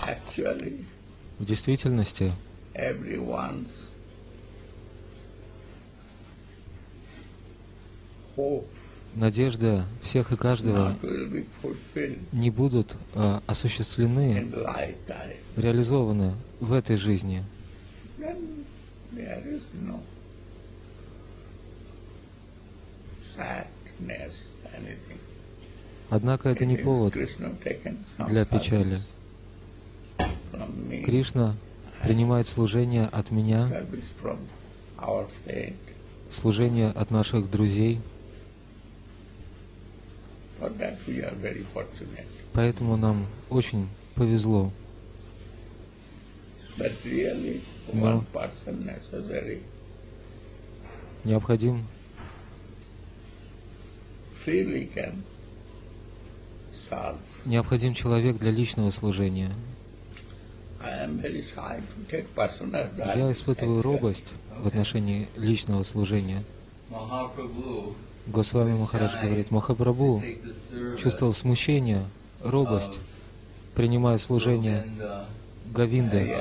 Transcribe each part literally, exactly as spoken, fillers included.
В действительности, надежды всех и каждого не будут а, осуществлены, реализованы в этой жизни. Однако это не повод для печали. Кришна принимает служение от меня, служение от наших друзей. Поэтому нам очень повезло. Но необходим необходим человек для личного служения. Я испытываю робость в отношении личного служения. Госвами Махарадж говорит, Махапрабху чувствовал смущение, робость, принимая служение Говинды.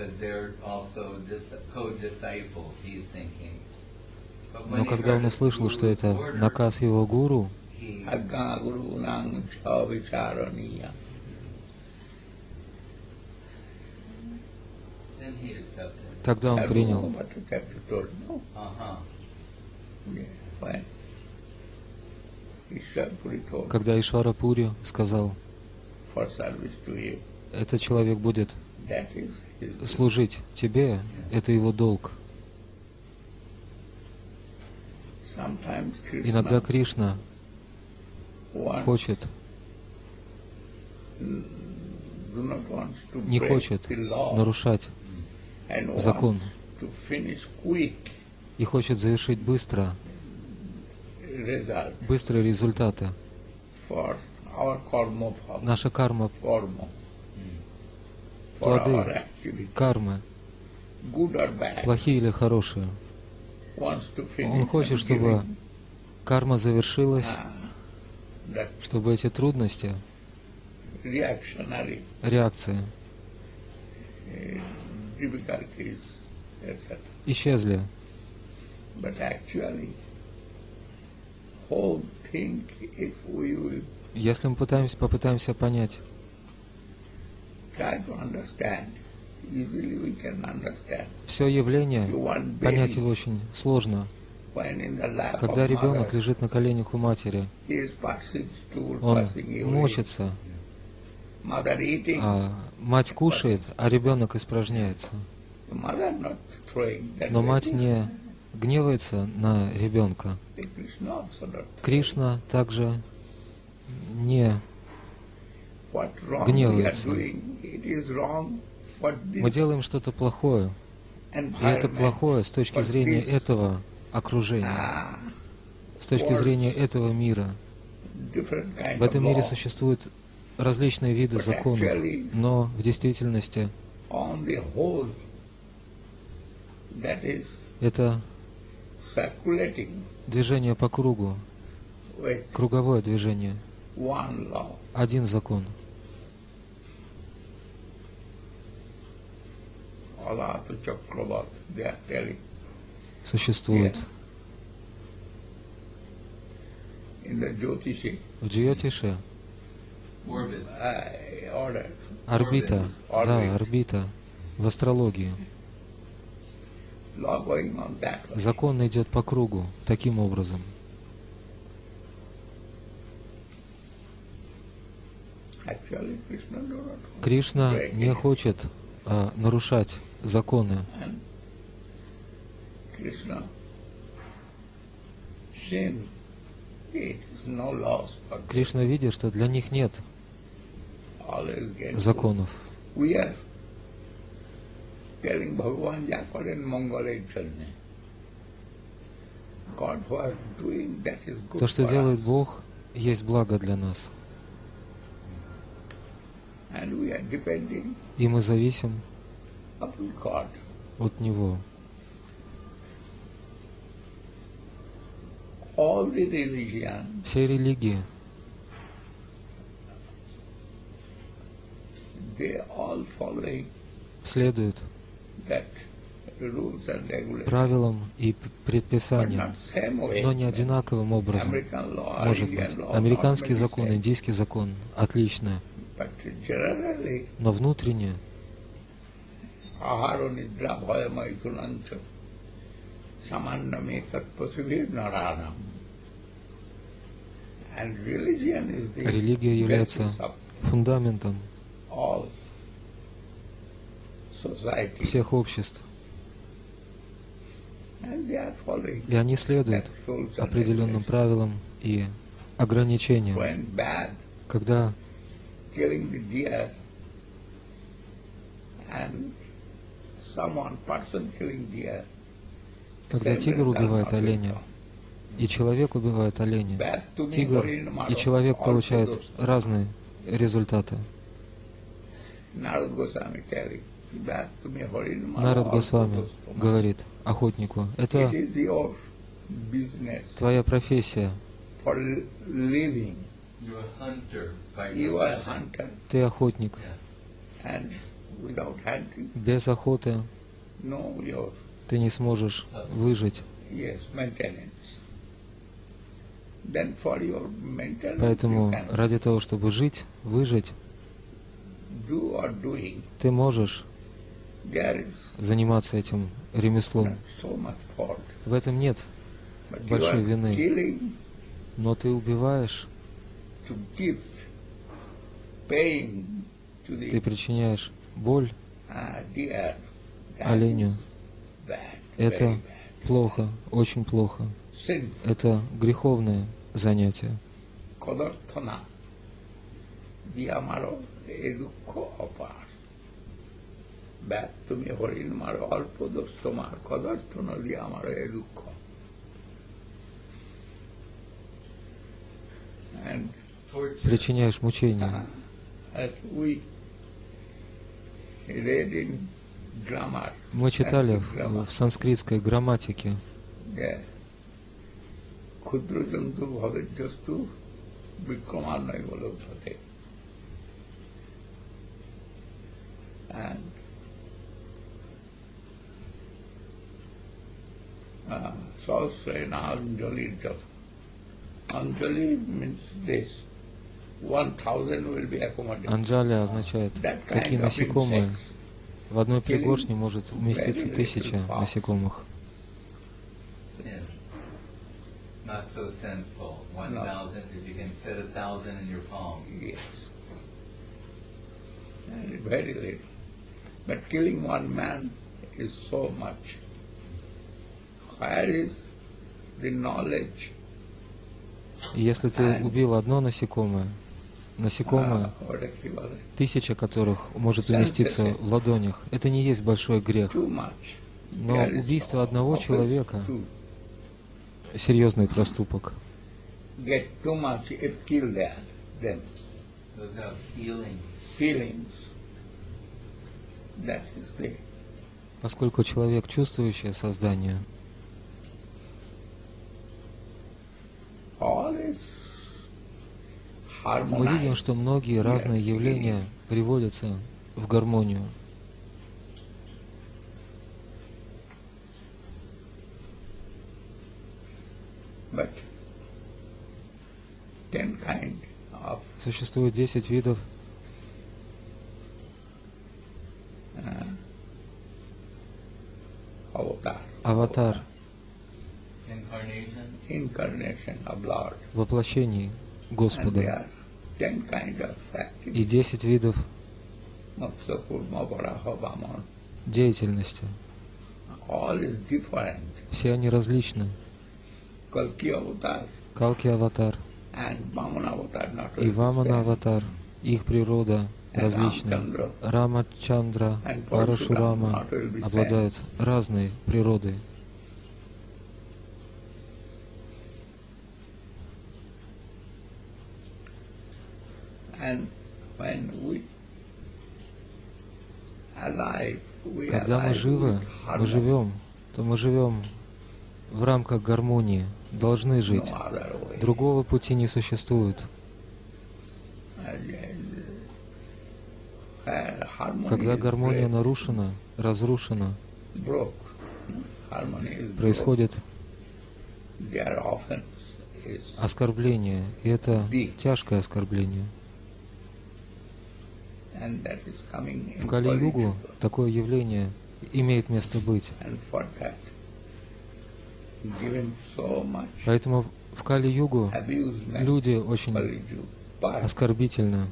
Но когда он услышал, что это наказ его гуру, тогда он принял. Когда Ишварапури сказал, этот человек будет служить тебе, это его долг. Иногда Кришна хочет, не хочет нарушать закон и хочет завершить быстро, быстрые результаты. Наша карма, плоды кармы, плохие или хорошие. Он хочет, чтобы карма завершилась, чтобы эти трудности, реакции исчезли. Если мы пытаемся, попытаемся понять, все явление, понять его очень сложно. Когда ребенок лежит на коленях у матери, он мочится, а мать кушает, а ребенок испражняется. Но мать не гневается на ребенка. Кришна также не гневается. Мы делаем что-то плохое, и это плохое с точки зрения этого окружения, с точки зрения этого мира. В этом мире существуют различные виды законов, но в действительности это движение по кругу, круговое движение, один закон. Существует в Джьотише орбита, да, орбита в астрологии. Закон идет по кругу таким образом. Кришна не хочет а, нарушать законы. Кришна видит, что для них нет законов. То, что делает Бог, есть благо для нас. И мы зависим от Него. Все религии следуют правилам и предписаниям, но не одинаковым образом. Может быть, американский закон, индийский закон отличны, но внутренне религия является фундаментом всех обществ. И они следуют определенным правилам и ограничениям. Когда Когда тигр убивает оленя, и человек убивает оленя, тигр и человек получают разные результаты. Нарад Госвами говорит охотнику: это твоя профессия. Ты охотник. Без охоты ты не сможешь выжить. Поэтому ради того, чтобы жить, выжить, ты можешь заниматься этим ремеслом. В этом нет большой вины. Но ты убиваешь, ты причиняешь боль оленю. Это плохо, очень плохо. Это греховное занятие. Причиняешь мучения. Мы читали в, в санскритской грамматике, Анджали означает такие насекомые. В одной пригоршне может уместиться тысяча насекомых. И если ты убил одно насекомое, насекомое, тысяча которых может уместиться в ладонях, это не есть большой грех. Но убийство одного человека — серьезный проступок. Поскольку человек — чувствующее создание, мы видим, что многие разные явления приводятся в гармонию. Существует десять видов аватар, воплощений Господа, и десять видов деятельности. Все они различны. Калки-аватар и Вамана-аватар, их природа различна. Рамачандра, Парашурама обладают разной природой. Когда мы живы, мы живем, то мы живем в рамках гармонии, должны жить. Другого пути не существует. Когда гармония нарушена, разрушена, происходит оскорбление, и это тяжкое оскорбление. В Кали-югу такое явление имеет место быть. Поэтому в Кали-югу люди очень оскорбительны.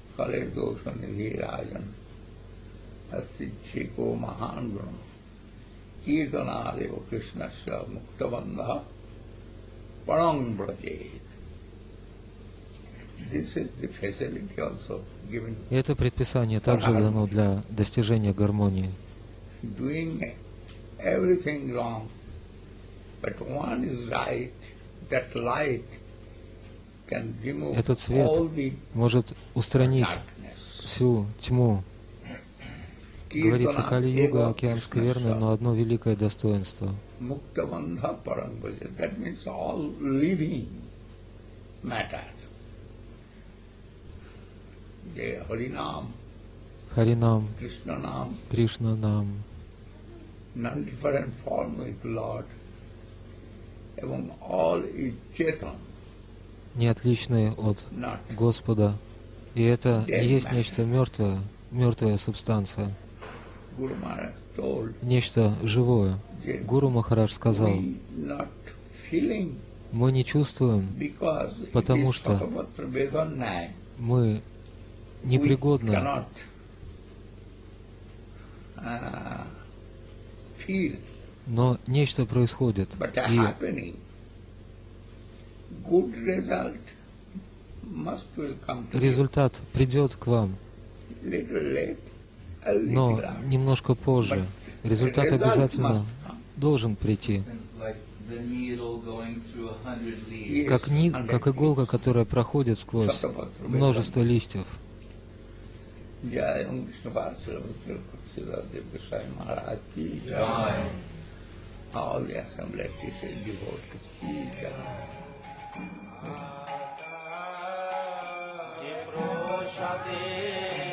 И это предписание также дано для достижения гармонии. Этот свет может устранить всю тьму. Говорится, Кали-юга, океан скверны, но одно великое достоинство. Харинам, Кришнанам, не отличные от Господа. И это и есть нечто мертвое, мертвая субстанция, нечто живое. Гуру Махарадж сказал, мы не чувствуем, потому что мы непригодны но нечто происходит, и результат придет к вам, но немножко позже. Результат обязательно должен прийти. Как, ни, как иголка, которая проходит сквозь множество листьев. Jai